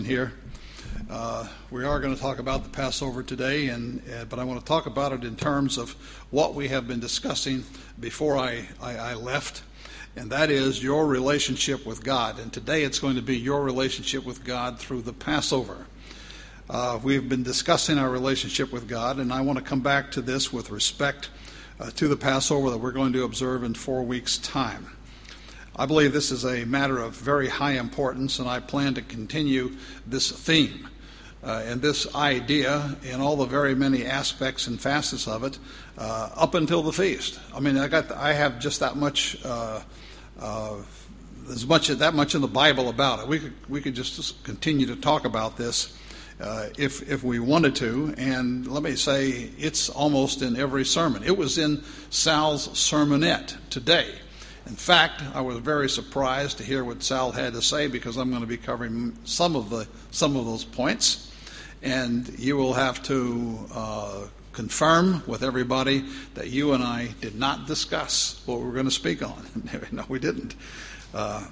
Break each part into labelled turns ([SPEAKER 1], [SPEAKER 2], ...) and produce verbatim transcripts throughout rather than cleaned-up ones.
[SPEAKER 1] in here. Uh, we are going to talk about the Passover today, and uh, but I want to talk about it in terms of what we have been discussing before I, I, I left, and that is your relationship with God. And today it's going to be your relationship with God through the Passover. Uh, we've been discussing our relationship with God, and I want to come back to this with respect uh, to the Passover that we're going to observe in four weeks' time. I believe this is a matter of very high importance, and I plan to continue this theme uh, and this idea in all the very many aspects and facets of it uh, up until the feast. I mean, I got I have just that much, uh, uh, as much that much in the Bible about it. We could we could just continue to talk about this uh, if if we wanted to. And let me say, it's almost in every sermon. It was in Sal's sermonette today. In fact, I was very surprised to hear what Sal had to say, because I'm going to be covering some of the some of those points, and you will have to uh, confirm with everybody that you and I did not discuss what we were going to speak on. No, we didn't. Uh,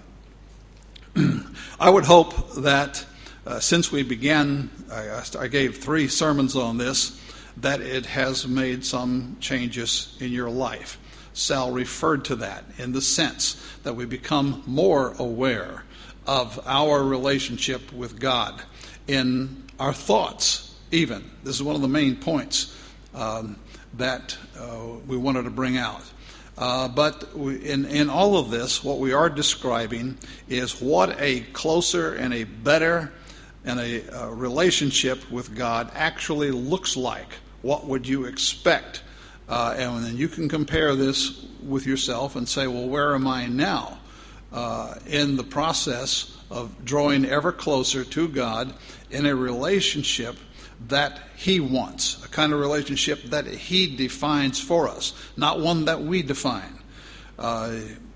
[SPEAKER 1] I would hope that uh, since we began, I, I gave three sermons on this, that it has made some changes in your life. Sal referred to that in the sense that we become more aware of our relationship with God in our thoughts, even. This is one of the main points um, that uh, we wanted to bring out. Uh, but we, in, in all of this, what we are describing is what a closer and a better and a, a relationship with God actually looks like. What would you expect? Uh, and then you can compare this with yourself and say, well, where am I now uh, in the process of drawing ever closer to God in a relationship that He wants, a kind of relationship that He defines for us, not one that we define. Uh,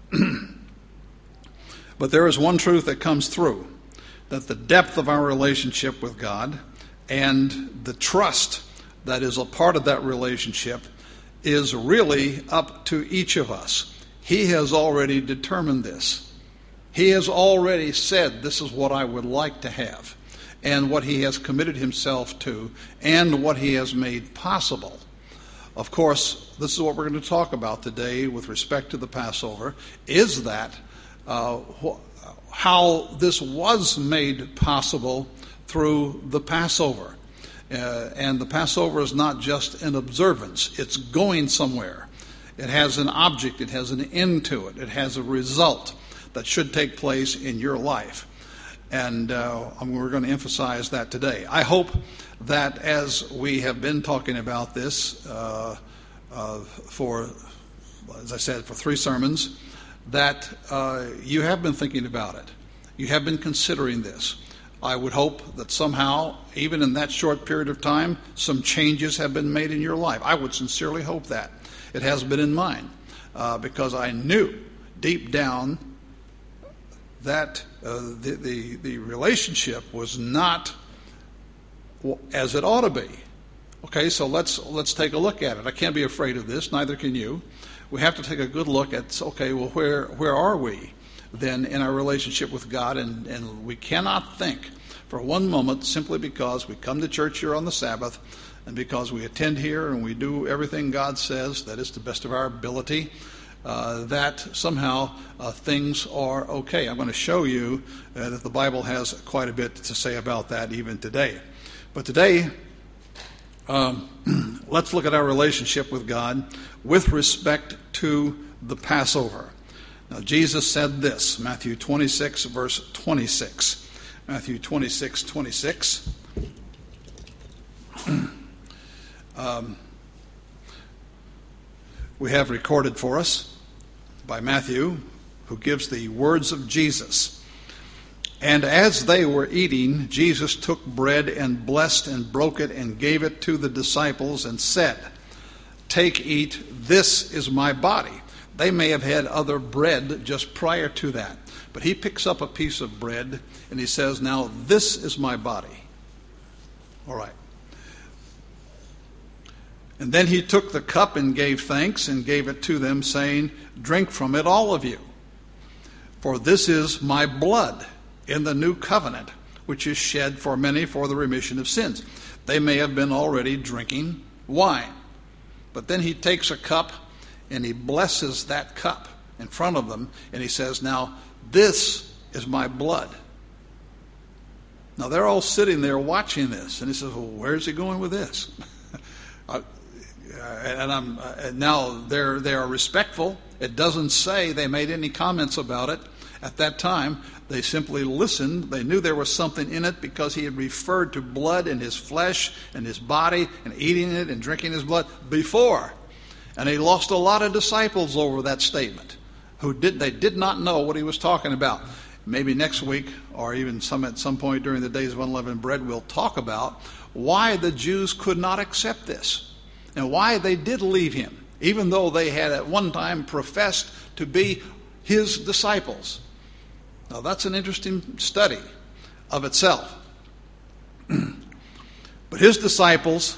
[SPEAKER 1] but there is one truth that comes through, that the depth of our relationship with God and the trust that is a part of that relationship is really up to each of us. He has already determined this. He has already said, this is what I would like to have, and what He has committed Himself to, and what He has made possible. Of course, this is what we're going to talk about today with respect to the Passover, is that uh, wh- how this was made possible through the Passover. Uh, and the Passover is not just an observance. It's going somewhere. It has an object. It has an end to it. It has a result that should take place in your life. And uh, we're going to emphasize that today. I hope that as we have been talking about this uh, uh, for, as I said, for three sermons, that uh, you have been thinking about it. You have been considering this. I would hope that somehow, even in that short period of time, some changes have been made in your life. I would sincerely hope that. It has been in mine, uh, because I knew deep down that uh, the, the, the relationship was not as it ought to be. Okay, so let's let's take a look at it. I can't be afraid of this, neither can you. We have to take a good look at, okay, well, where where are we then in our relationship with God? And, and we cannot think for one moment, simply because we come to church here on the Sabbath and because we attend here and we do everything God says, that is to the best of our ability, uh, that somehow uh, things are okay. I'm going to show you uh, that the Bible has quite a bit to say about that even today. But today, um, let's look at our relationship with God with respect to the Passover. Now, Jesus said this, Matthew twenty-six, verse twenty-six. Matthew twenty-six, twenty-six. um, we have recorded for us by Matthew, who gives the words of Jesus. And as they were eating, Jesus took bread and blessed and broke it and gave it to the disciples and said, "Take, eat, this is my body." They may have had other bread just prior to that. But he picks up a piece of bread and he says, "Now this is my body." All right. And then he took the cup and gave thanks and gave it to them, saying, "Drink from it, all of you. For this is my blood in the new covenant, which is shed for many for the remission of sins. They may have been already drinking wine. But then he takes a cup and he blesses that cup in front of them, and he says, now, this is my blood. Now, they're all sitting there watching this, and he says, well, where's he going with this? uh, and I'm uh, now they're they are respectful. It doesn't say they made any comments about it at that time. They simply listened. They knew there was something in it because he had referred to blood in his flesh and his body and eating it and drinking his blood before. And he lost a lot of disciples over that statement who did they did not know what he was talking about. Maybe next week or even some at some point during the days of unleavened bread, we'll talk about why the Jews could not accept this and why they did leave him, even though they had at one time professed to be his disciples. Now, that's an interesting study of itself. But his disciples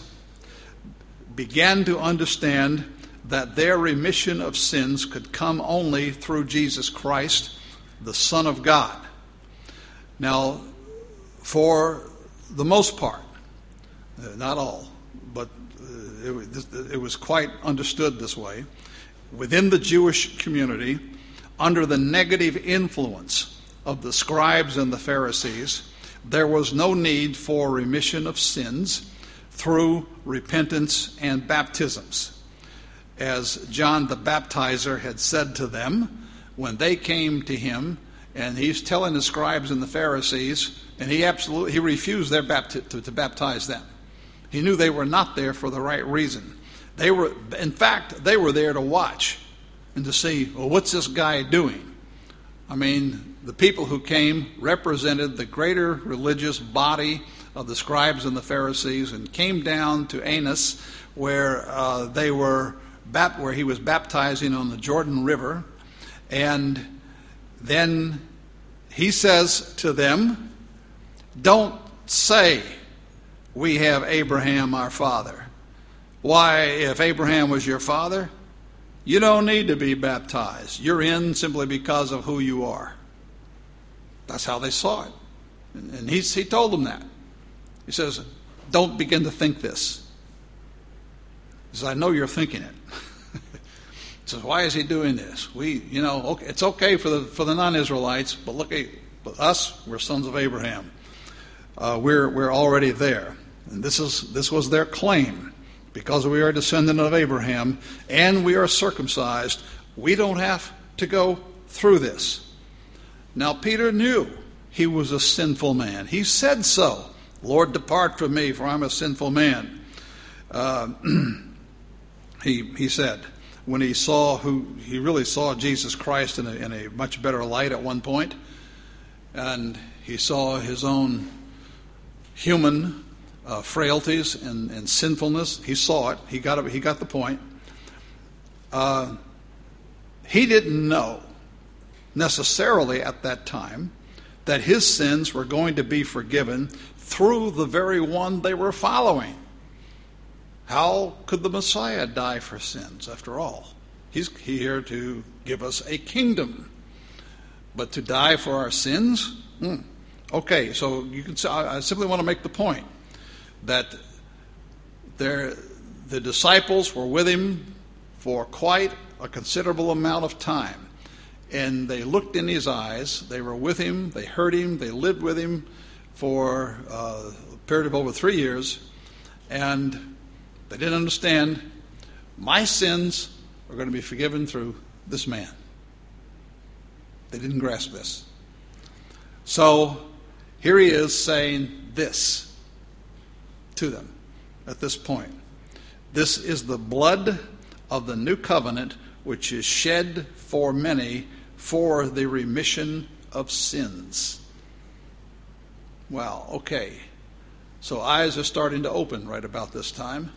[SPEAKER 1] began to understand that their remission of sins could come only through Jesus Christ, the Son of God. Now, for the most part, not all, but it, it was quite understood this way, within the Jewish community, under the negative influence of the scribes and the Pharisees, there was no need for remission of sins through repentance and baptisms. As John the Baptizer had said to them when they came to him, and he's telling the scribes and the Pharisees, and he absolutely he refused their bapti- to, to baptize them. He knew they were not there for the right reason. They were, in fact, they were there to watch and to see, well, what's this guy doing? I mean, the people who came represented the greater religious body of the scribes and the Pharisees, and came down to Annas, where uh, they were, bap- where he was baptizing on the Jordan River, and then he says to them, "Don't say we have Abraham our father. Why, if Abraham was your father, you don't need to be baptized. You're in simply because of who you are." That's how they saw it. And he, he told them that. He says, don't begin to think this. He says, I know you're thinking it. He says, why is he doing this? We, you know, okay, it's okay for the for the non-Israelites, but look at us, we're sons of Abraham. Uh, we're we're already there. And this is this was their claim. Because we are a descendant of Abraham and we are circumcised, we don't have to go through this. Now, Peter knew he was a sinful man. He said so. Lord, depart from me, for I'm a sinful man. Uh, he he said when he saw who he really saw Jesus Christ in a, in a much better light at one point, and he saw his own human uh, frailties and, and sinfulness. He saw it. He got it. He got the point. Uh, he didn't know necessarily at that time that his sins were going to be forgiven through the very one they were following. How could the Messiah die for sins, after all? He's here to give us a kingdom. But to die for our sins? Hmm. Okay, so you can. I simply want to make the point that there, the disciples were with him for quite a considerable amount of time. And they looked in his eyes. They were with him. They heard him. They lived with him for uh, a period of over three years. And they didn't understand, my sins are going to be forgiven through this man. They didn't grasp this. So here he is saying this to them at this point. This is the blood of the new covenant, which is shed for many for the remission of sins. Well, okay. So eyes are starting to open right about this time.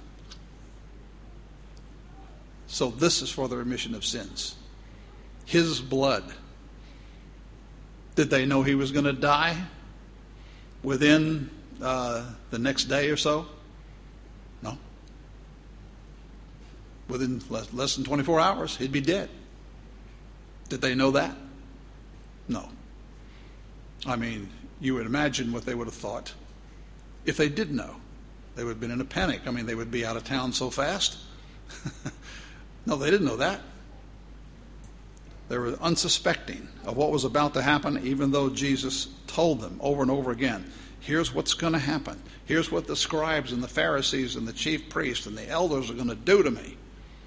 [SPEAKER 1] So this is for the remission of sins. His blood. Did they know he was going to die within uh, the next day or so? No. Within less, less than twenty-four hours, he'd be dead. Did they know that? No. I mean, you would imagine what they would have thought if they did know. They would have been in a panic. I mean, they would be out of town so fast. No, they didn't know that. They were unsuspecting of what was about to happen, even though Jesus told them over and over again, here's what's going to happen. Here's what the scribes and the Pharisees and the chief priests and the elders are going to do to me.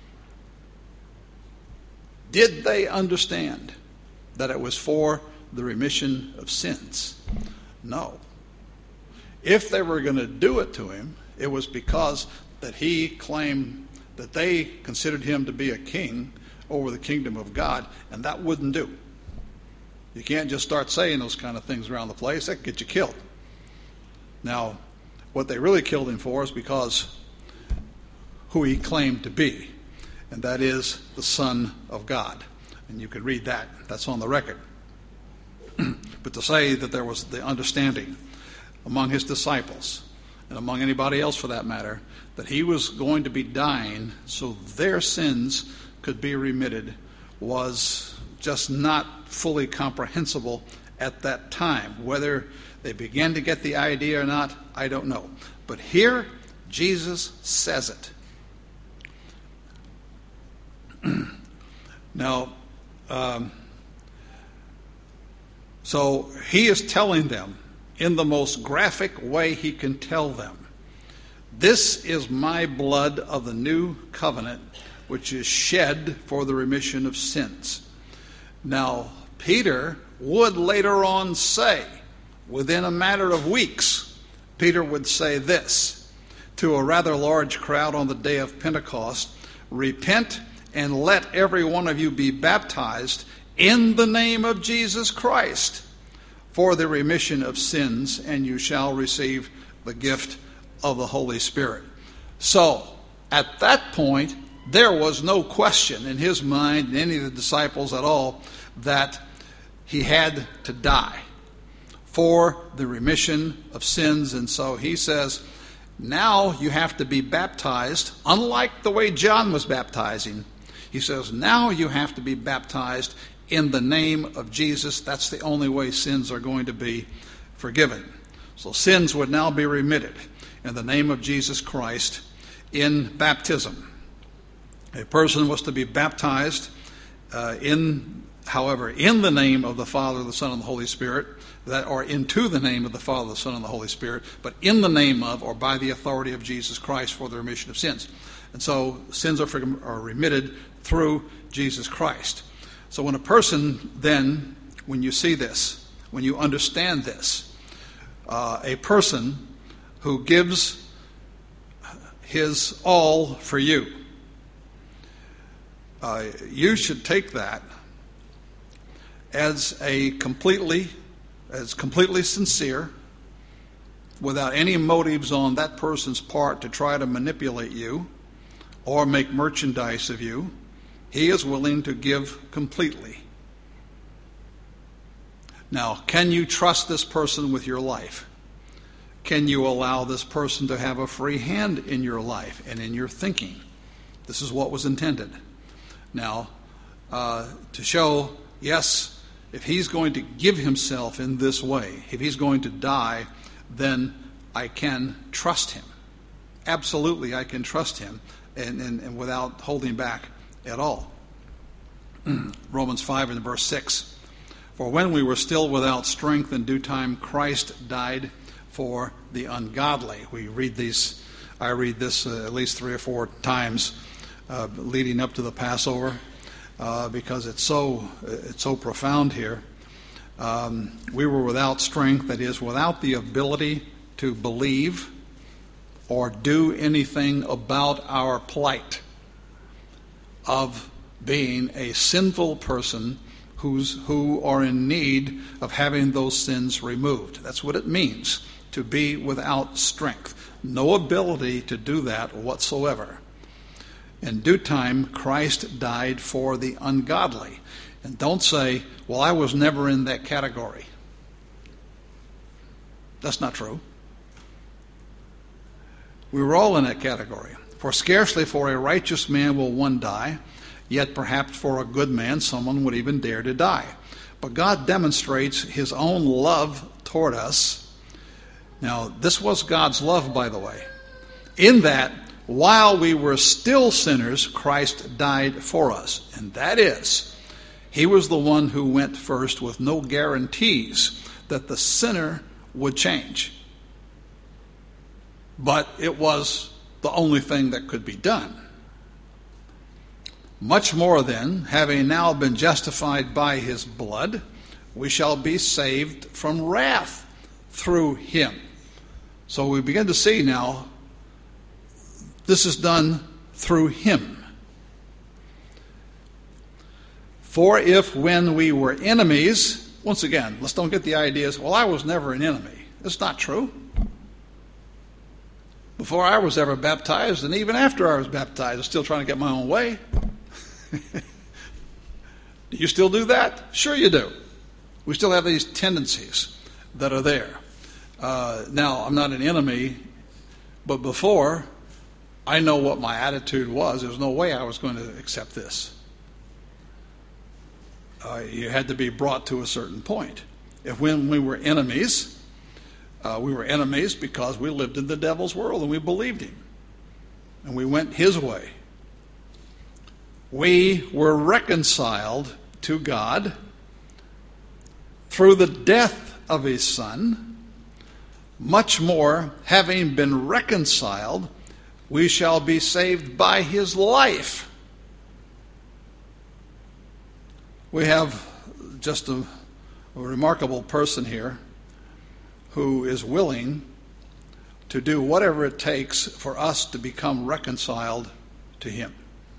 [SPEAKER 1] Did they understand that it was for the remission of sins? No. If they were going to do it to him, it was because that he claimed that they considered him to be a king over the kingdom of God, and that wouldn't do. You can't just start saying those kind of things around the place. That could get you killed. Now, what they really killed him for is because who he claimed to be, and that is the Son of God. And you could read that. That's on the record. But to say that there was the understanding among his disciples, and among anybody else for that matter, that he was going to be dying so their sins could be remitted, was just not fully comprehensible at that time. Whether they began to get the idea or not, I don't know. But here, Jesus says it. Now, um, so he is telling them in the most graphic way he can tell them, this is my blood of the new covenant, which is shed for the remission of sins. Now, Peter would later on say, within a matter of weeks, Peter would say this to a rather large crowd on the day of Pentecost, repent and let every one of you be baptized in the name of Jesus Christ for the remission of sins, and you shall receive the gift of the Holy Spirit. So, at that point, there was no question in his mind, and any of the disciples at all, that he had to die for the remission of sins. And so he says, now you have to be baptized, unlike the way John was baptizing. He says, now you have to be baptized in the name of Jesus. That's the only way sins are going to be forgiven. So sins would now be remitted in the name of Jesus Christ in baptism. A person was to be baptized uh, in, however, in the name of the Father, the Son, and the Holy Spirit, that or into the name of the Father, the Son, and the Holy Spirit, but in the name of or by the authority of Jesus Christ for the remission of sins. And so sins are, for, are remitted through Jesus Christ. So when a person then, when you see this, when you understand this, uh, a person who gives his all for you, Uh, you should take that as a completely, as completely sincere, without any motives on that person's part to try to manipulate you or make merchandise of you. He is willing to give completely. Now, can you trust this person with your life? Can you allow this person to have a free hand in your life and in your thinking? This is what was intended. Now, uh, to show, yes, if he's going to give himself in this way, if he's going to die, then I can trust him. Absolutely, I can trust him, and, and, and without holding back at all. Romans five and verse six. For when we were still without strength, in due time Christ died for the ungodly. We read these, I read this uh, at least three or four times uh, leading up to the Passover, uh, because it's so it's so profound here. Um, we were without strength, that is, without the ability to believe or do anything about our plight of being a sinful person who's who are in need of having those sins removed. That's what it means to be without strength. No ability to do that whatsoever. In due time, Christ died for the ungodly. And don't say, well, I was never in that category. That's not true. We were all in that category. For scarcely for a righteous man will one die, yet perhaps for a good man someone would even dare to die. But God demonstrates his own love toward us. Now, this was God's love, by the way, in that while we were still sinners, Christ died for us. And that is, he was the one who went first with no guarantees that the sinner would change. But it was the only thing that could be done. Much more then, having now been justified by his blood, we shall be saved from wrath through him. So we begin to see now, this is done through him. For if when we were enemies, once again, let's don't get the ideas, well, I was never an enemy. That's not true. Before I was ever baptized, and even after I was baptized, I was still trying to get my own way. Do you still do that? Sure you do. We still have these tendencies that are there. Uh, now, I'm not an enemy, but before, I know what my attitude was. There's no way I was going to accept this. Uh, you had to be brought to a certain point. If when we were enemies, uh, we were enemies because we lived in the devil's world and we believed him. And we went his way. We were reconciled to God through the death of his Son. Much more, having been reconciled, we shall be saved by his life. We have just a, a remarkable person here who is willing to do whatever it takes for us to become reconciled to him.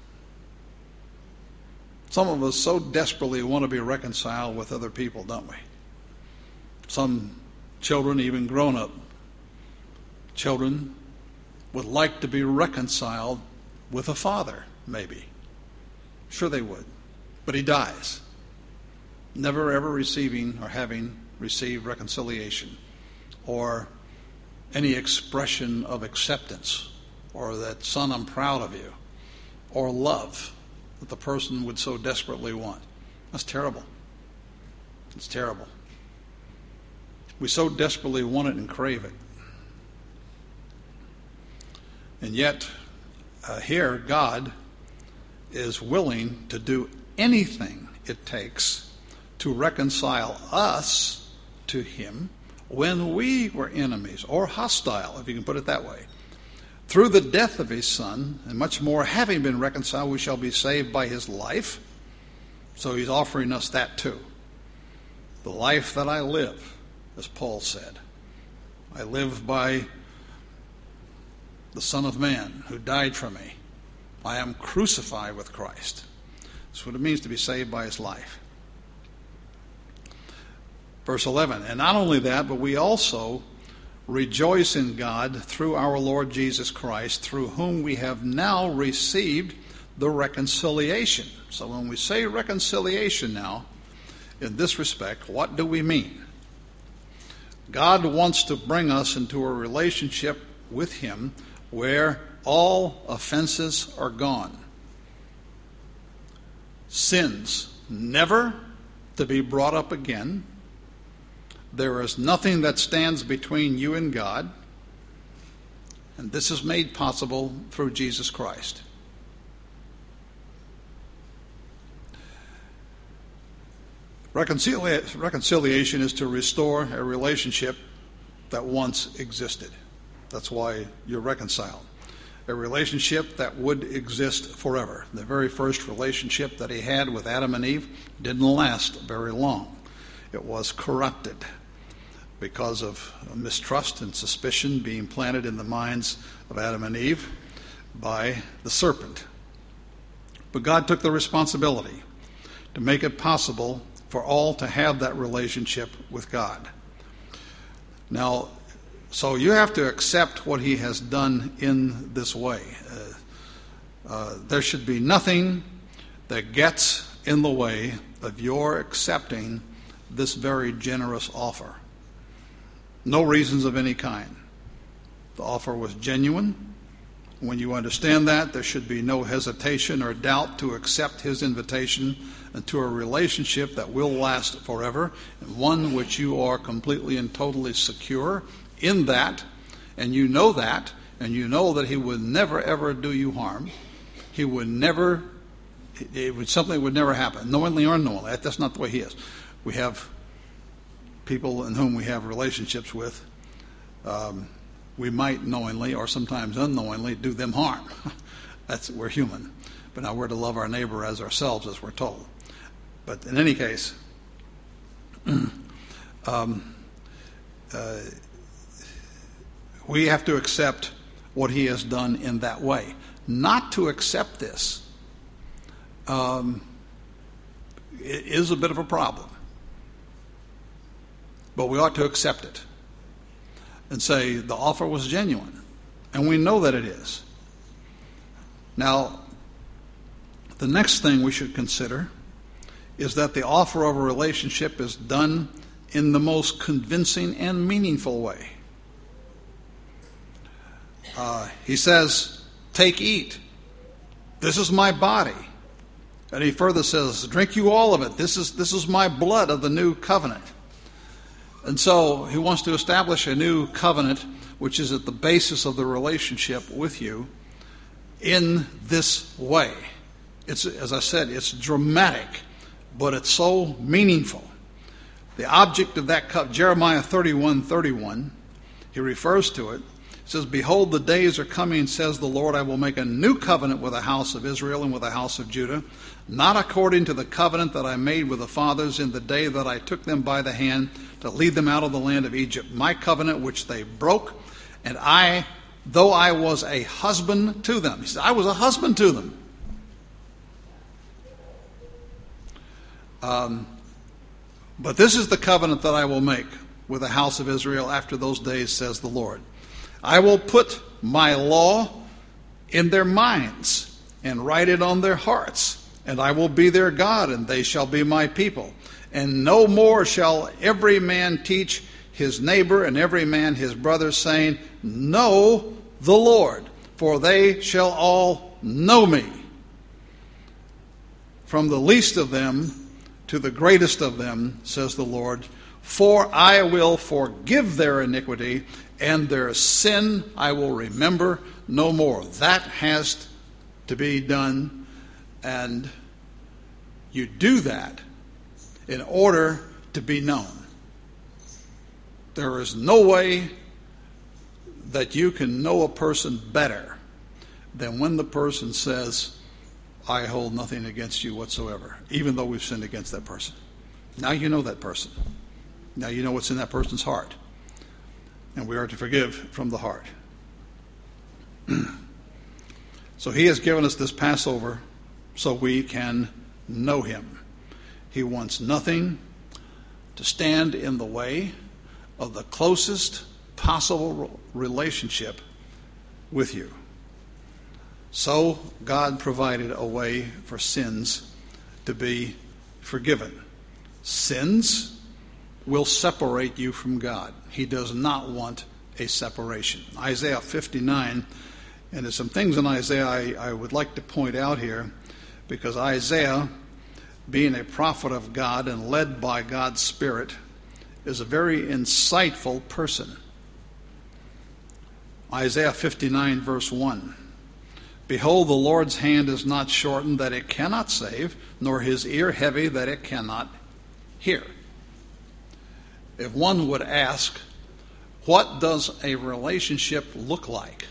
[SPEAKER 1] Some of us so desperately want to be reconciled with other people, don't we? Some children, even grown-up children, would like to be reconciled with a father, maybe. Sure they would. But he dies, never ever receiving or having received reconciliation or any expression of acceptance or that, son, I'm proud of you, or love that the person would so desperately want. That's terrible. It's terrible. We so desperately want it and crave it. And yet, uh, here, God is willing to do anything it takes to reconcile us to him when we were enemies or hostile, if you can put it that way. Through the death of his Son, and much more, having been reconciled, we shall be saved by his life. So he's offering us that too. The life that I live, as Paul said, I live by the Son of Man who died for me. I am crucified with Christ. That's what it means to be saved by his life. Verse eleven, and not only that, but we also rejoice in God through our Lord Jesus Christ, through whom we have now received the reconciliation. So when we say reconciliation now, in this respect, what do we mean? God wants to bring us into a relationship with him where all offenses are gone. Sins never to be brought up again. There is nothing that stands between you and God. And this is made possible through Jesus Christ. Reconcilia- reconciliation is to restore a relationship that once existed. That's why you're reconciled. A relationship that would exist forever. The very first relationship that he had with Adam and Eve didn't last very long. It was corrupted because of mistrust and suspicion being planted in the minds of Adam and Eve by the serpent. But God took the responsibility to make it possible for all to have that relationship with God. Now, so you have to accept what he has done in this way. Uh, uh, there should be nothing that gets in the way of your accepting this very generous offer. No reasons of any kind. The offer was genuine. When you understand that, there should be no hesitation or doubt to accept his invitation into a relationship that will last forever, and one which you are completely and totally secure in that, and you know that, and you know that he would never ever do you harm. He would never, it would, something would never happen, knowingly or unknowingly. That's not the way he is. We have people in whom we have relationships with. Um, we might knowingly or sometimes unknowingly do them harm. That's, we're human. But now we're to love our neighbor as ourselves, as we're told. But in any case, um, uh, we have to accept what he has done in that way. Not to accept this um, is a bit of a problem. But we ought to accept it and say the offer was genuine. And we know that it is. Now, the next thing we should consider is that the offer of a relationship is done in the most convincing and meaningful way. Uh, he says, take, eat. This is my body. And he further says, drink you all of it. This is, this is my blood of the new covenant. And so he wants to establish a new covenant, which is at the basis of the relationship with you, in this way. It's, as I said, it's dramatic, but it's so meaningful. The object of that covenant, Jeremiah thirty-one thirty-one, he refers to it. It says, behold, the days are coming, says the Lord, I will make a new covenant with the house of Israel and with the house of Judah, not according to the covenant that I made with the fathers in the day that I took them by the hand to lead them out of the land of Egypt. My covenant which they broke, and I, though I was a husband to them. He said, I was a husband to them. Um, but this is the covenant that I will make with the house of Israel after those days, says the Lord. I will put my law in their minds and write it on their hearts, and I will be their God, and they shall be my people. And no more shall every man teach his neighbor and every man his brother, saying, know the Lord, for they shall all know me, from the least of them to the greatest of them, says the Lord. For I will forgive their iniquity, and their sin I will remember no more. That has to be done, and you do that in order to be known. There is no way that you can know a person better than when the person says, I hold nothing against you whatsoever, even though we've sinned against that person. Now you know that person. Now you know what's in that person's heart. And we are to forgive from the heart. So he has given us this Passover so we can know him. He wants nothing to stand in the way of the closest possible relationship with you. So God provided a way for sins to be forgiven. Sins will separate you from God. He does not want a separation. Isaiah fifty-nine, and there's some things in Isaiah I, I would like to point out here, because Isaiah, being a prophet of God and led by God's Spirit, is a very insightful person. Isaiah fifty-nine, verse one. Behold, the Lord's hand is not shortened that it cannot save, nor his ear heavy that it cannot hear. If one would ask, what does a relationship look like?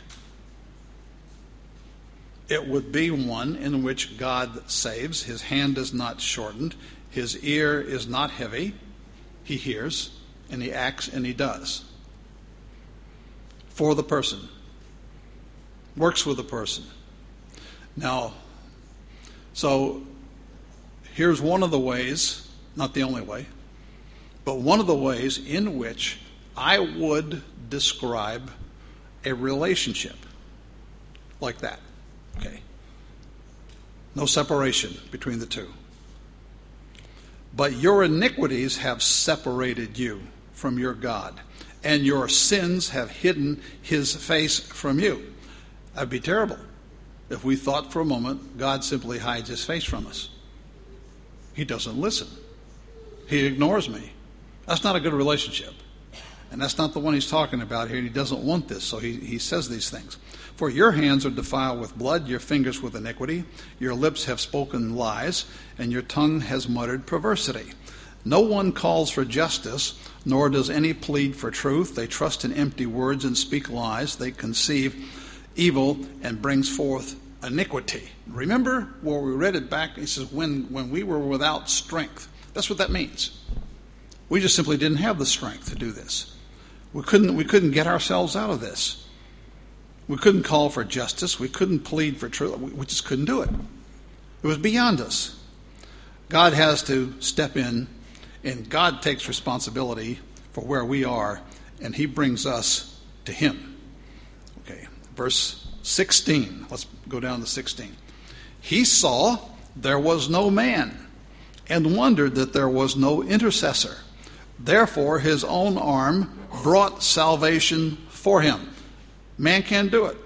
[SPEAKER 1] It would be one in which God saves. His hand is not shortened. His ear is not heavy. He hears, and he acts, and he does. For the person. Works with the person. Now, so here's one of the ways, not the only way, but one of the ways in which I would describe a relationship like that. Okay. No separation between the two. But your iniquities have separated you from your God, and your sins have hidden his face from you. That'd be terrible if we thought for a moment God simply hides his face from us. He doesn't listen. He ignores me. That's not a good relationship. And that's not the one he's talking about here. He doesn't want this, so he, he says these things. For your hands are defiled with blood, your fingers with iniquity, your lips have spoken lies, and your tongue has muttered perversity. No one calls for justice, nor does any plead for truth. They trust in empty words and speak lies. They conceive evil and brings forth iniquity. Remember where we read it back? He says, when, when we were without strength. That's what that means. We just simply didn't have the strength to do this. We couldn't, we couldn't get ourselves out of this. We couldn't call for justice. We couldn't plead for truth. We, we just couldn't do it. It was beyond us. God has to step in, and God takes responsibility for where we are, and he brings us to him. Okay, verse sixteen. Let's go down to sixteen. He saw there was no man, and wondered that there was no intercessor. Therefore his own arm brought salvation for him. Man can't do it.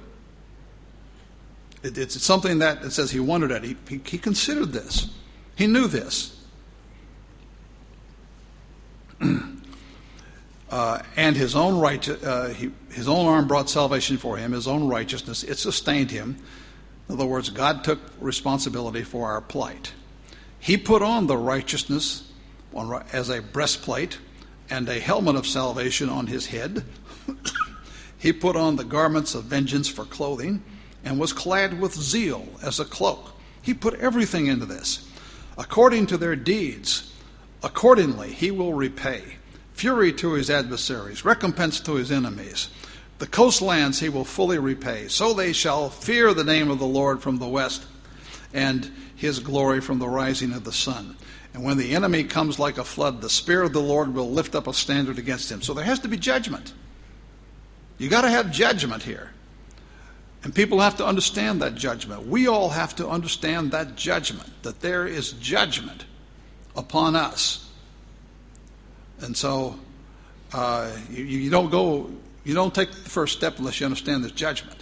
[SPEAKER 1] it it's something that it says he wondered at. He, he, he considered this. He knew this. uh, and his own right, uh, he, his own arm brought salvation for him. His own righteousness, it sustained him. In other words, God took responsibility for our plight. He put on the righteousness on, as a breastplate and a helmet of salvation on his head. He put on the garments of vengeance for clothing and was clad with zeal as a cloak. He put everything into this. According to their deeds, accordingly he will repay. Fury to his adversaries, recompense to his enemies. The coastlands he will fully repay. So they shall fear the name of the Lord from the west, and his glory from the rising of the sun. And when the enemy comes like a flood, the Spirit of the Lord will lift up a standard against him. So there has to be judgment. You got to have judgment here. And people have to understand that judgment. We all have to understand that judgment, that there is judgment upon us. And so uh, you, you don't go, you don't take the first step unless you understand this judgment.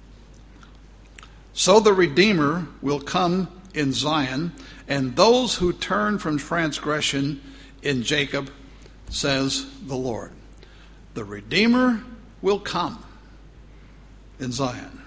[SPEAKER 1] So the Redeemer will come in Zion, and those who turn from transgression in Jacob, says the Lord. The Redeemer will come in Zion.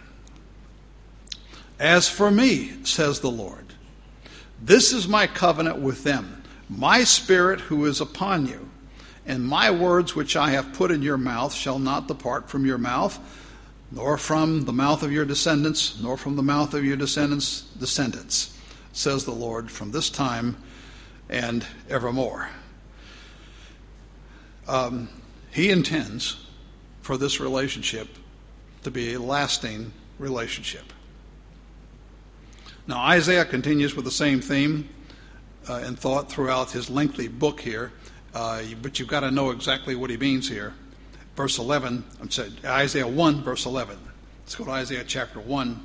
[SPEAKER 1] As for me, says the Lord, this is my covenant with them, my Spirit who is upon you, and my words which I have put in your mouth shall not depart from your mouth, nor from the mouth of your descendants, nor from the mouth of your descendants' descendants, says the Lord, from this time and evermore. Um, he intends for this relationship to be a lasting relationship. Now, Isaiah continues with the same theme uh, and thought throughout his lengthy book here, uh, but you've got to know exactly what he means here. Verse eleven, I'm sorry, Isaiah one, verse eleven. Let's go to Isaiah chapter one.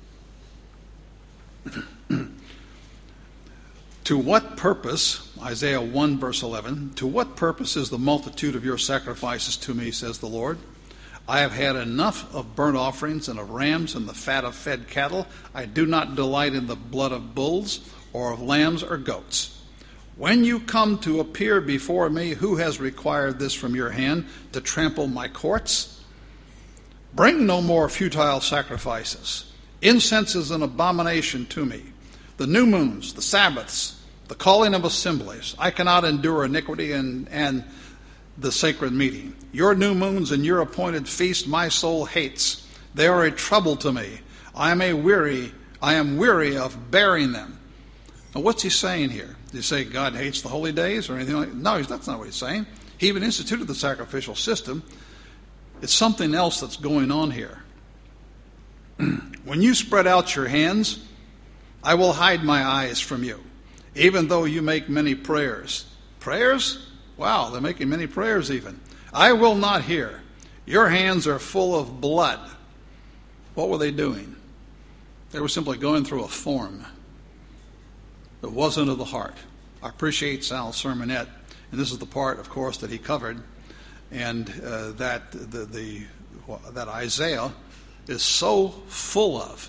[SPEAKER 1] To what purpose, Isaiah one, verse eleven, to what purpose is the multitude of your sacrifices to me, says the Lord? I have had enough of burnt offerings and of rams and the fat of fed cattle. I do not delight in the blood of bulls or of lambs or goats. When you come to appear before me, who has required this from your hand, to trample my courts? Bring no more futile sacrifices. Incense is an abomination to me. The new moons, the Sabbaths, the calling of assemblies. I cannot endure iniquity and, and the sacred meeting. Your new moons and your appointed feast my soul hates. They are a trouble to me. I am a weary, I am weary of bearing them. Now what's he saying here? Did he say God hates the holy days or anything like that? No, that's not what he's saying. He even instituted the sacrificial system. It's something else that's going on here. When you spread out your hands, I will hide my eyes from you, even though you make many prayers. Prayers? Wow, they're making many prayers even. I will not hear. Your hands are full of blood. What were they doing? They were simply going through a form that wasn't of the heart. I appreciate Sal's sermonette, and this is the part, of course, that he covered, and uh, that the, the that Isaiah is so full of.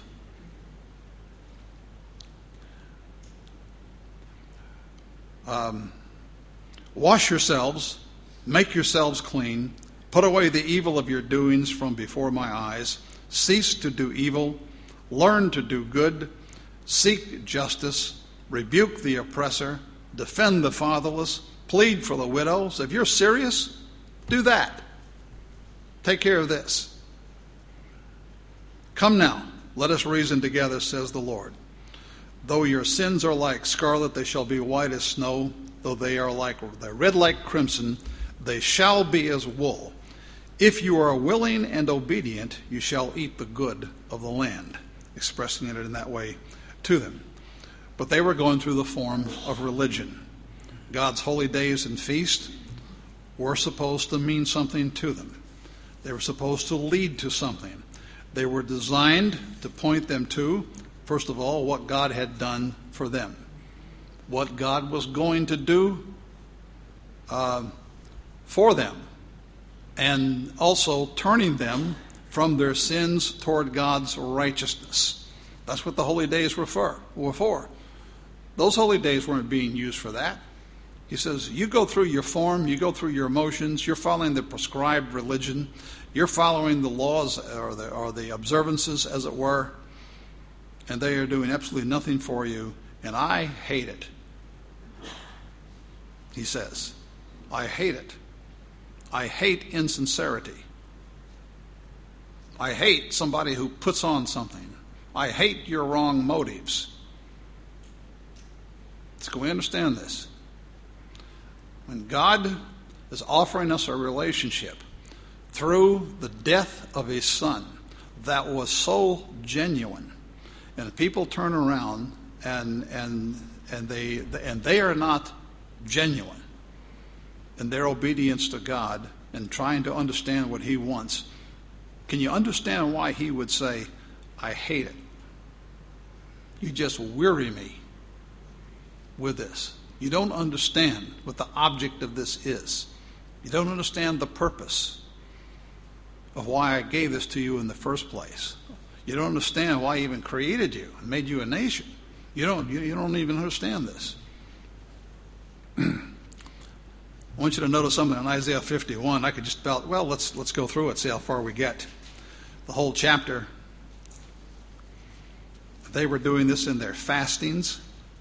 [SPEAKER 1] Um, wash yourselves, make yourselves clean, put away the evil of your doings from before my eyes, cease to do evil, learn to do good, seek justice, rebuke the oppressor, defend the fatherless, plead for the widows. If you're serious, do that. Take care of this. Come now, let us reason together, says the Lord. Though your sins are like scarlet, they shall be white as snow. Though they are like they're red like crimson, they shall be as wool. If you are willing and obedient, you shall eat the good of the land. Expressing it in that way to them. But they were going through the form of religion. God's holy days and feasts were supposed to mean something to them. They were supposed to lead to something. They were designed to point them to, first of all, what God had done for them. What God was going to do uh, for them. And also turning them from their sins toward God's righteousness. That's what the holy days were for. Were for. Those holy days weren't being used for that. He says, you go through your form, you go through your emotions, you're following the prescribed religion, you're following the laws or the, or the observances, as it were, and they are doing absolutely nothing for you, and I hate it. He says, I hate it. I hate insincerity. I hate somebody who puts on something. I hate your wrong motives. So we understand this. When God is offering us a relationship through the death of his son that was so genuine, and people turn around and and and they and they are not genuine in their obedience to God and trying to understand what he wants, can you understand why he would say, I hate it? You just weary me with this. You don't understand what the object of this is. You don't understand the purpose of why I gave this to you in the first place. You don't understand why I even created you and made you a nation. You don't, you, you don't even understand this. I want you to notice something in Isaiah fifty-one. I could just about, well, let's let's go through it, see how far we get. The whole chapter. They were doing this in their fastings.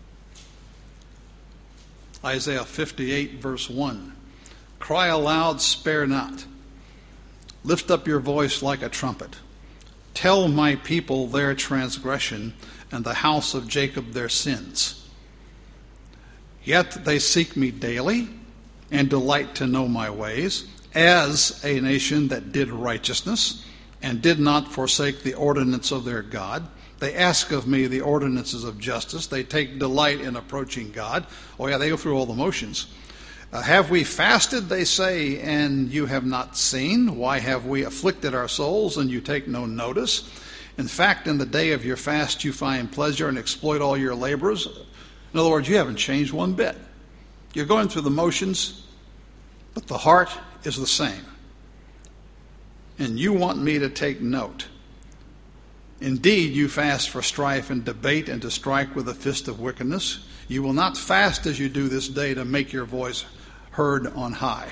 [SPEAKER 1] Isaiah fifty-eight, verse one. Cry aloud, spare not. Lift up your voice like a trumpet. Tell my people their transgression, and the house of Jacob their sins. Yet they seek me daily, and delight to know my ways, as a nation that did righteousness, and did not forsake the ordinance of their God. They ask of me the ordinances of justice. They take delight in approaching God. Oh yeah, they go through all the motions. Uh, have we fasted, they say, and you have not seen? Why have we afflicted our souls, and you take no notice? In fact, in the day of your fast you find pleasure and exploit all your laborers. In other words, you haven't changed one bit. You're going through the motions, but the heart is the same. And you want me to take note. Indeed, you fast for strife and debate and to strike with a fist of wickedness. You will not fast as you do this day to make your voice heard on high.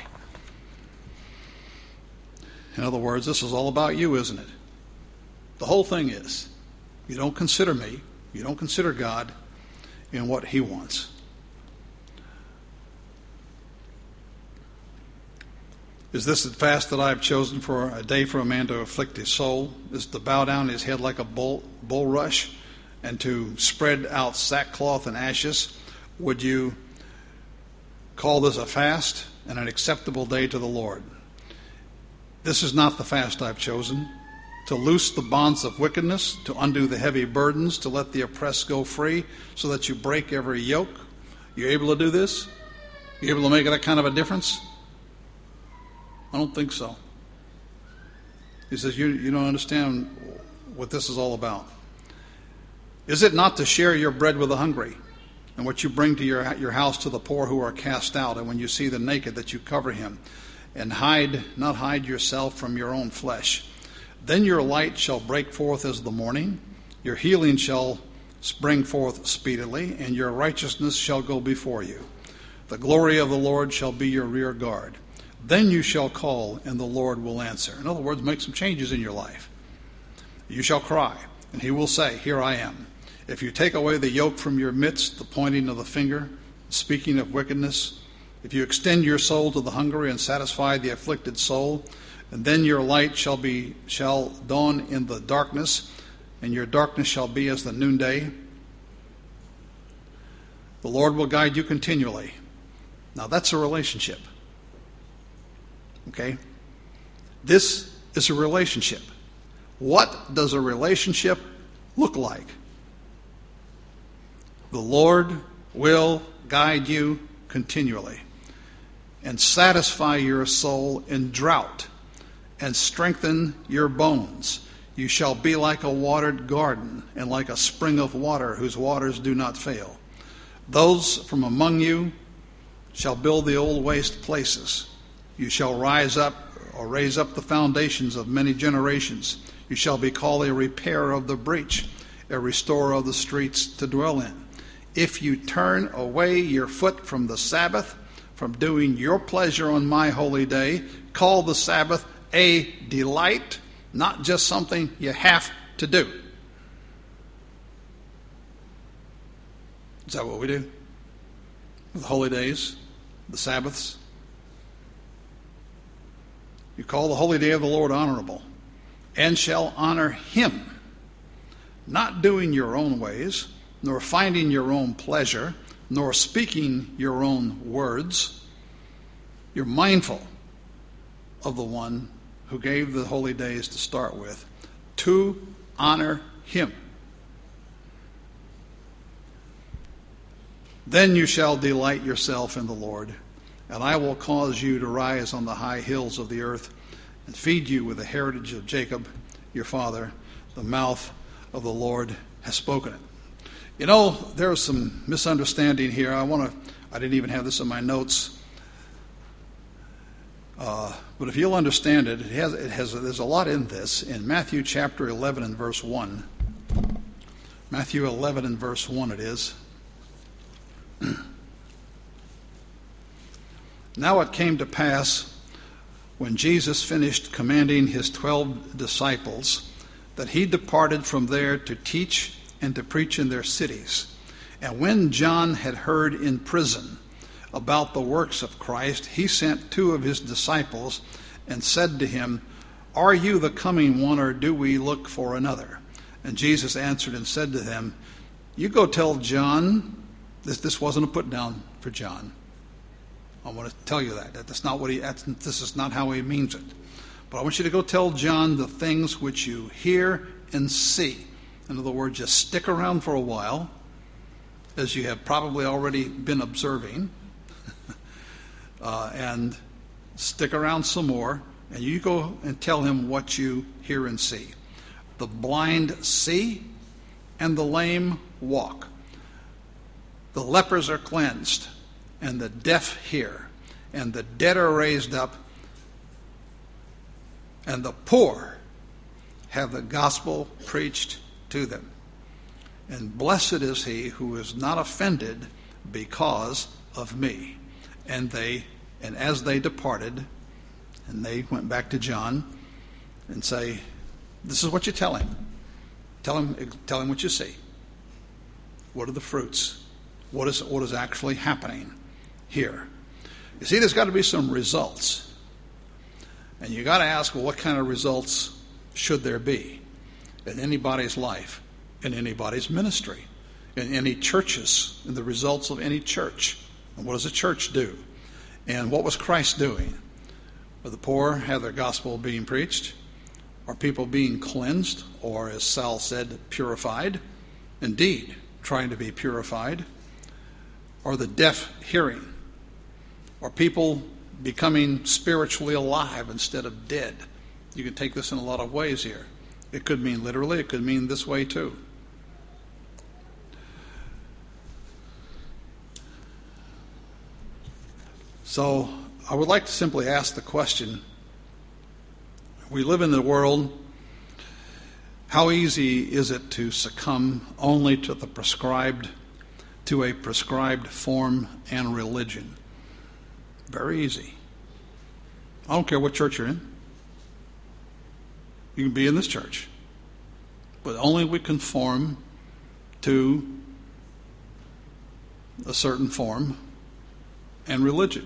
[SPEAKER 1] In other words, this is all about you, isn't it? The whole thing is, you don't consider me, you don't consider God in what he wants. Is this the fast that I have chosen for a day for a man to afflict his soul? Is to bow down his head like a bull, bulrush and to spread out sackcloth and ashes? Would you call this a fast and an acceptable day to the Lord? This is not the fast I've chosen. To loose the bonds of wickedness, to undo the heavy burdens, to let the oppressed go free, so that you break every yoke. You able to do this? You able to make that kind of a difference? I don't think so. He says, you, you don't understand what this is all about. Is it not to share your bread with the hungry, and what you bring to your, your house to the poor who are cast out, and when you see the naked that you cover him, and hide, not hide yourself from your own flesh? Then your light shall break forth as the morning, your healing shall spring forth speedily, and your righteousness shall go before you. The glory of the Lord shall be your rear guard. Then you shall call, and the Lord will answer. In other words, make some changes in your life. You shall cry, and he will say, Here I am. If you take away the yoke from your midst, the pointing of the finger, speaking of wickedness, if you extend your soul to the hungry and satisfy the afflicted soul, and then your light shall be shall dawn in the darkness, and your darkness shall be as the noonday. The Lord will guide you continually. Now that's a relationship. Okay? This is a relationship. What does a relationship look like? The Lord will guide you continually and satisfy your soul in drought and strengthen your bones. You shall be like a watered garden and like a spring of water whose waters do not fail. Those from among you shall build the old waste places. You shall rise up or raise up the foundations of many generations. You shall be called a repairer of the breach, a restorer of the streets to dwell in. If you turn away your foot from the Sabbath, from doing your pleasure on my holy day, call the Sabbath a delight, not just something you have to do. Is that what we do? The holy days, the Sabbaths? You call the holy day of the Lord honorable, and shall honor him, not doing your own ways, nor finding your own pleasure, nor speaking your own words. You're mindful of the one who gave the holy days to start with, to honor him. Then you shall delight yourself in the Lord, and I will cause you to rise on the high hills of the earth and feed you with the heritage of Jacob, your father. The mouth of the Lord has spoken it. You know, there's some misunderstanding here. I want to, I didn't even have this in my notes. Uh, but if you'll understand it, it has, it has, there's a lot in this. In Matthew chapter eleven and verse one, Matthew eleven and verse one it is. Now it came to pass, when Jesus finished commanding his twelve disciples, that he departed from there to teach and to preach in their cities. And when John had heard in prison about the works of Christ, he sent two of his disciples and said to him, Are you the coming one, or do we look for another? And Jesus answered and said to them, You go tell John. This, this wasn't a put down for John. I want to tell you that. That's not what he. That's, this is not how he means it. But I want you to go tell John the things which you hear and see. In other words, just stick around for a while, as you have probably already been observing, uh, and stick around some more, and you go and tell him what you hear and see. The blind see, and the lame walk. The lepers are cleansed, and the deaf hear, and the dead are raised up, and the poor have the gospel preached to them. And blessed is he who is not offended because of me. And they, and as they departed, and they went back to John and say, This is what you tell him. Tell him, tell him what you see. What are the fruits? What is what is actually happening here? You see, there's got to be some results. And you got to ask, well, what kind of results should there be in anybody's life, in anybody's ministry, in any churches, in the results of any church? And what does a church do? And what was Christ doing? Are the poor have their gospel being preached? Are people being cleansed, or as Sal said, purified? Indeed, trying to be purified. Are the deaf hearing? Are people becoming spiritually alive instead of dead? You can take this in a lot of ways here. It could mean literally, it could mean this way too. So I would like to simply ask the question, we live in the world How easy is it to succumb only to the prescribed, to a prescribed form and religion? Very easy. I don't care what church you're in. You can be in this church. But only we conform to a certain form and religion.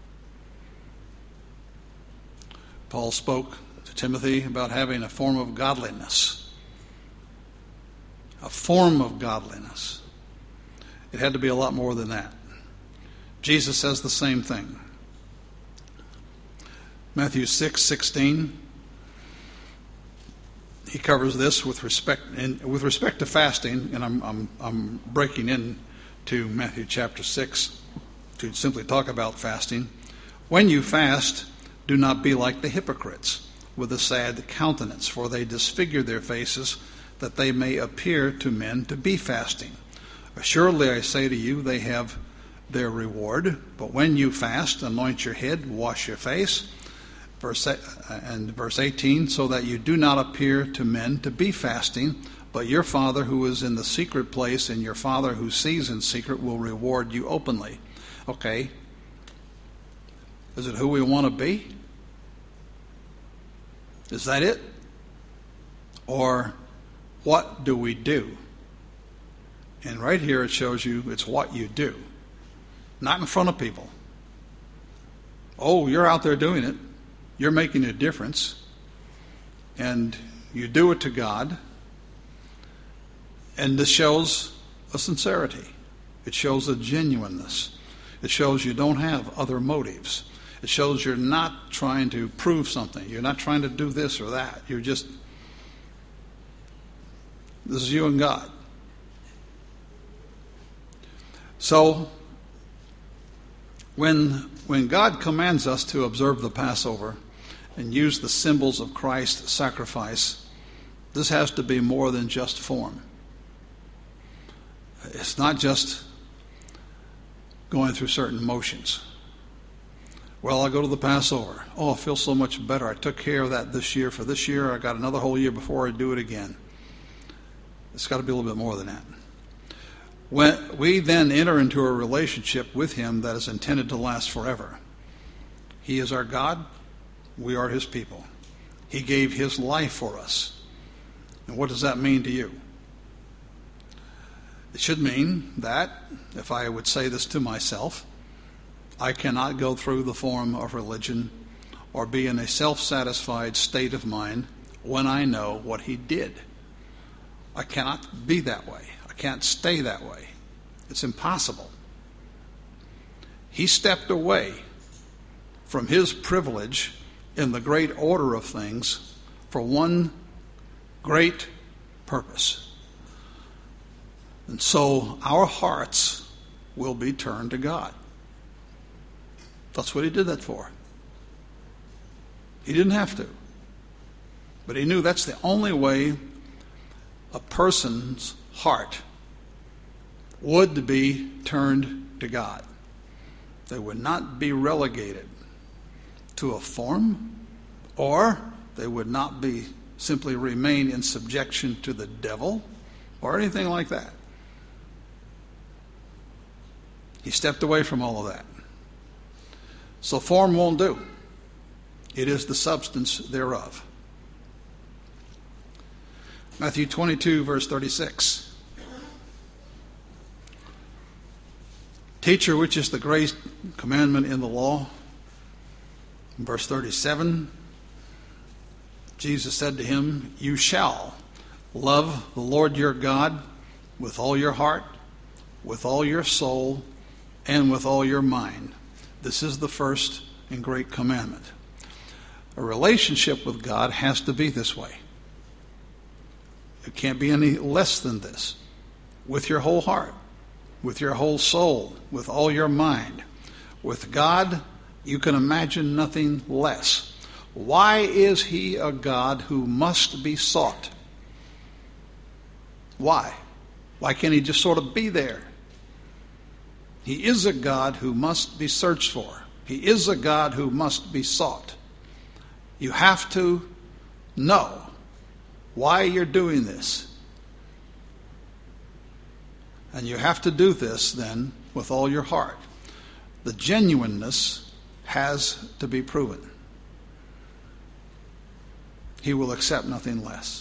[SPEAKER 1] Paul spoke to Timothy about having a form of godliness. A form of godliness. It had to be a lot more than that. Jesus says the same thing. Matthew six sixteen. He covers this with respect and with respect to fasting, and I'm I'm I'm breaking in to Matthew chapter six to simply talk about fasting. When you fast, do not be like the hypocrites with a sad countenance, for they disfigure their faces, that they may appear to men to be fasting. Assuredly, I say to you, they have their reward. But when you fast, anoint your head, wash your face. Verse and verse eighteen, so that you do not appear to men to be fasting, but your Father who is in the secret place, and your Father who sees in secret will reward you openly. Okay. Is it who we want to be? Is that it? Or what do we do? And right here it shows you it's what you do. Not in front of people. Oh, you're out there doing it. You're making a difference. And you do it to God. And this shows a sincerity. It shows a genuineness. It shows you don't have other motives. It shows you're not trying to prove something. You're not trying to do this or that. You're just, this is you and God. So, when when God commands us to observe the Passover and use the symbols of Christ's sacrifice, this has to be more than just form. It's not just going through certain motions. Well, I'll go to the Passover. Oh, I feel so much better. I took care of that this year. For this year, I got another whole year before I do it again. It's got to be a little bit more than that. When we then enter into a relationship with Him that is intended to last forever. He is our God. We are His people. He gave His life for us. And what does that mean to you? It should mean that, if I would say this to myself, I cannot go through the form of religion or be in a self-satisfied state of mind when I know what He did. I cannot be that way. I can't stay that way. It's impossible. He stepped away from His privilege in the great order of things for one great purpose. And so our hearts will be turned to God. That's what He did that for. He didn't have to. But He knew that's the only way a person's heart would be turned to God. They would not be relegated to a form, or they would not be simply remain in subjection to the devil or anything like that. He stepped away from all of that. So form won't do. It is the substance thereof. Matthew twenty-two, verse thirty-six. Teacher, which is the great commandment in the law? In verse thirty-seven, Jesus said to him, you shall love the Lord your God with all your heart, with all your soul, and with all your mind. This is the first and great commandment. A relationship with God has to be this way. It can't be any less than this. With your whole heart, with your whole soul, with all your mind. With God, you can imagine nothing less. Why is He a God who must be sought? Why? Why can't He just sort of be there? He is a God who must be searched for. He is a God who must be sought. You have to know why you're doing this. And you have to do this then with all your heart. The genuineness has to be proven. He will accept nothing less.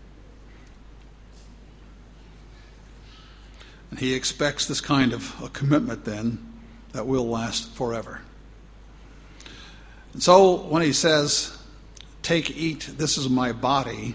[SPEAKER 1] And he expects this kind of a commitment then that will last forever. And so when he says, take, eat, this is my body,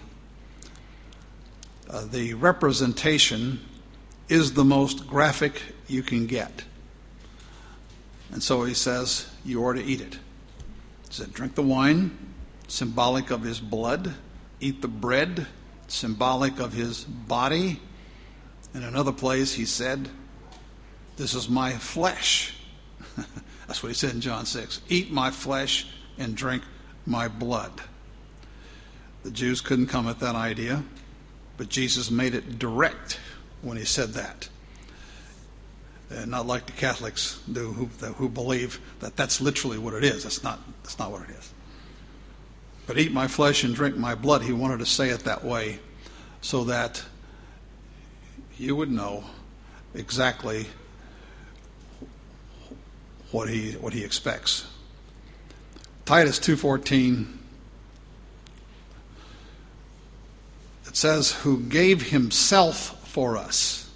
[SPEAKER 1] uh, the representation is the most graphic you can get. And so he says, you are to eat it. He said, drink the wine, symbolic of his blood. Eat the bread, symbolic of his body. In another place, he said, this is my flesh. That's what he said in John six. Eat my flesh and drink my blood. The Jews couldn't come at that idea, but Jesus made it direct when he said that. And not like the Catholics do, who, who believe that that's literally what it is. That's not, that's not what it is. But eat my flesh and drink my blood. He wanted to say it that way so that you would know exactly what he what he expects. Titus two fourteen, it says, who gave himself for us,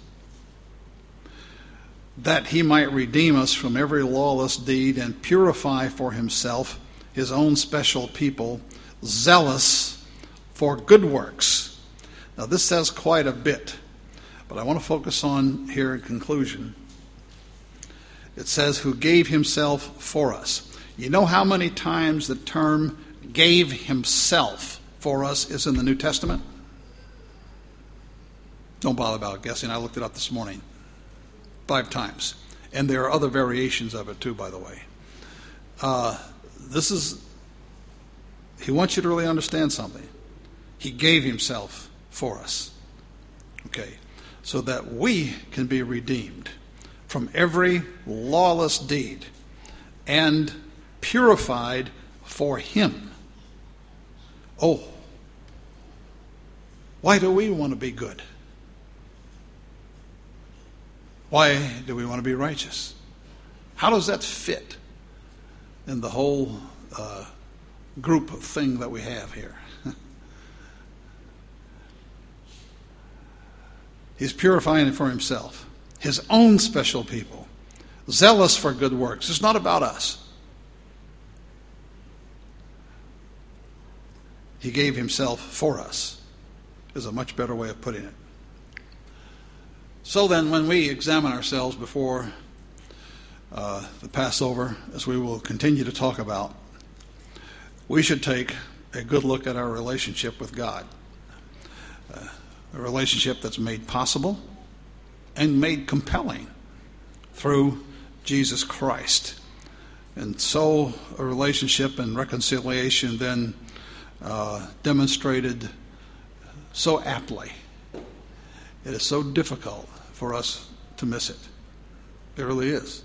[SPEAKER 1] that he might redeem us from every lawless deed and purify for himself his own special people, zealous for good works. Now this says quite a bit, but I want to focus on here in conclusion. It says, who gave himself for us. You know how many times the term gave himself for us is in the New Testament? Don't bother about guessing. I looked it up this morning. Five times. And there are other variations of it too, by the way. Uh, this is, he wants you to really understand something. He gave himself for us. Okay. So that we can be redeemed from every lawless deed and purified for him. Oh, why do we want to be good? Why do we want to be righteous? How does that fit in the whole uh, group of thing that we have here? He's purifying it for himself, his own special people, zealous for good works. It's not about us. He gave himself for us, is a much better way of putting it. So then, when we examine ourselves before uh, the Passover, as we will continue to talk about, we should take a good look at our relationship with God. Uh, a relationship that's made possible and made compelling through Jesus Christ. And so a relationship and reconciliation then uh, demonstrated so aptly. It is so difficult for us to miss it. It really is.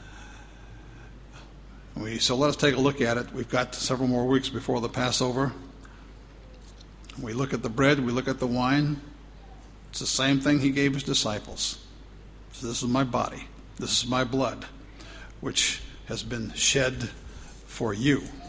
[SPEAKER 1] We, so let us take a look at it. We've got several more weeks before the Passover. We look at the bread, we look at the wine. It's the same thing he gave his disciples. So this is my body. This is my blood, which has been shed for you.